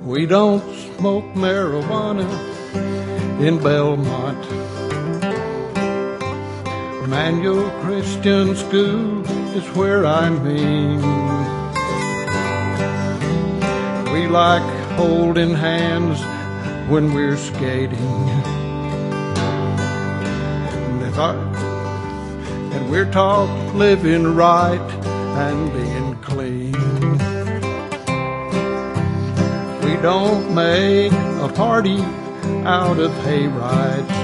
We don't smoke marijuana in Belmont. Emmanuel Christian School is where I mean. We like holding hands when we're skating. And we're taught living right and being clean. We don't make a party out of hayrides.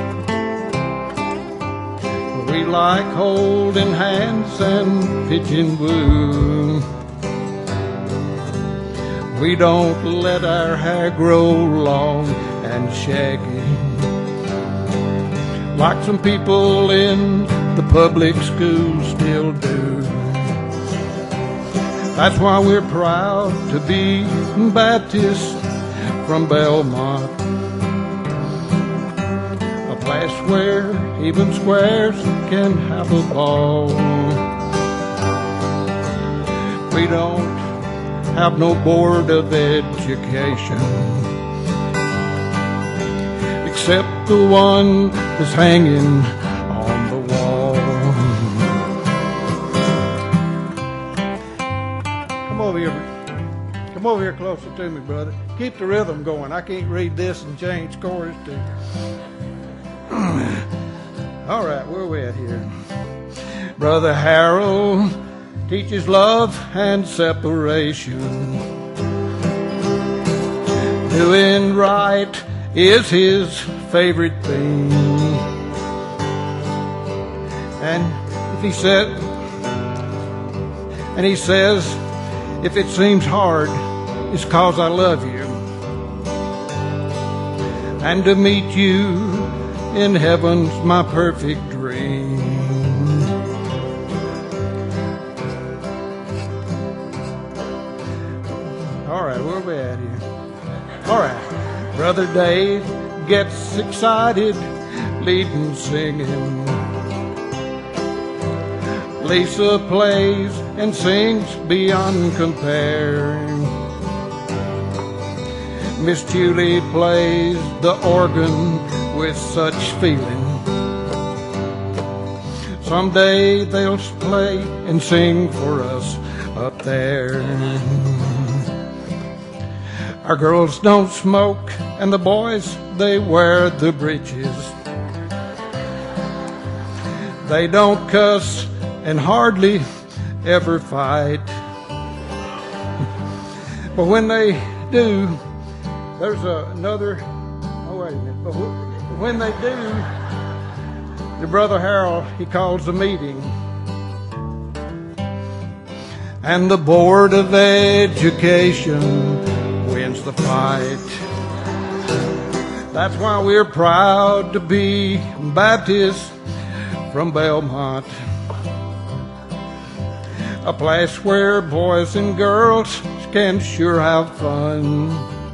We like holding hands and pitching woo. We don't let our hair grow long and shaggy, like some people in the public schools still do. That's why we're proud to be Baptist from Belmont, a place where even squares can have a ball. We don't have no board of education, except the one that's hanging on the wall. Come over here closer to me, brother. Keep the rhythm going. I can't read this and change chorus to. All right, where are we at here? Brother Harold teaches love and separation. Doing right is his favorite thing. And he says, if it seems hard, it's 'cause I love you. And to meet you in heaven's my perfect dream. All right, where are we at here? All right. Brother Dave gets excited, leading singing. Lisa plays and sings beyond comparing. Miss Julie plays the organ with such feeling. Someday they'll play and sing for us up there. Our girls don't smoke, and the boys, they wear the breeches. They don't cuss and hardly ever fight. But when they do, there's another. Oh, wait a minute. But when they do, your brother Harold, he calls a meeting. And the Board of Education wins the fight. That's why we're proud to be Baptist from Belmont, a place where boys and girls can sure have fun.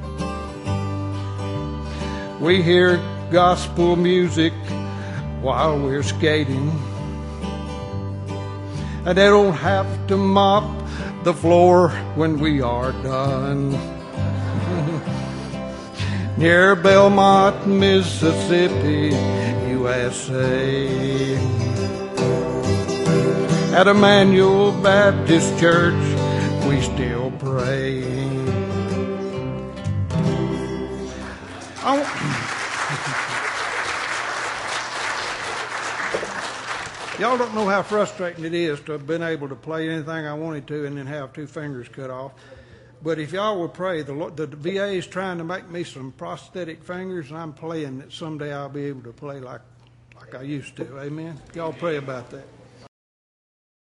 We hear gospel music while we're skating, and they don't have to mop the floor when we are done. Near Belmont, Mississippi, USA, at Emmanuel Baptist Church, we still pray. Y'all don't know how frustrating it is to have been able to play anything I wanted to and then have two fingers cut off. But if y'all will pray, the VA is trying to make me some prosthetic fingers, and I'm praying that someday I'll be able to play like I used to. Amen. Y'all pray about that.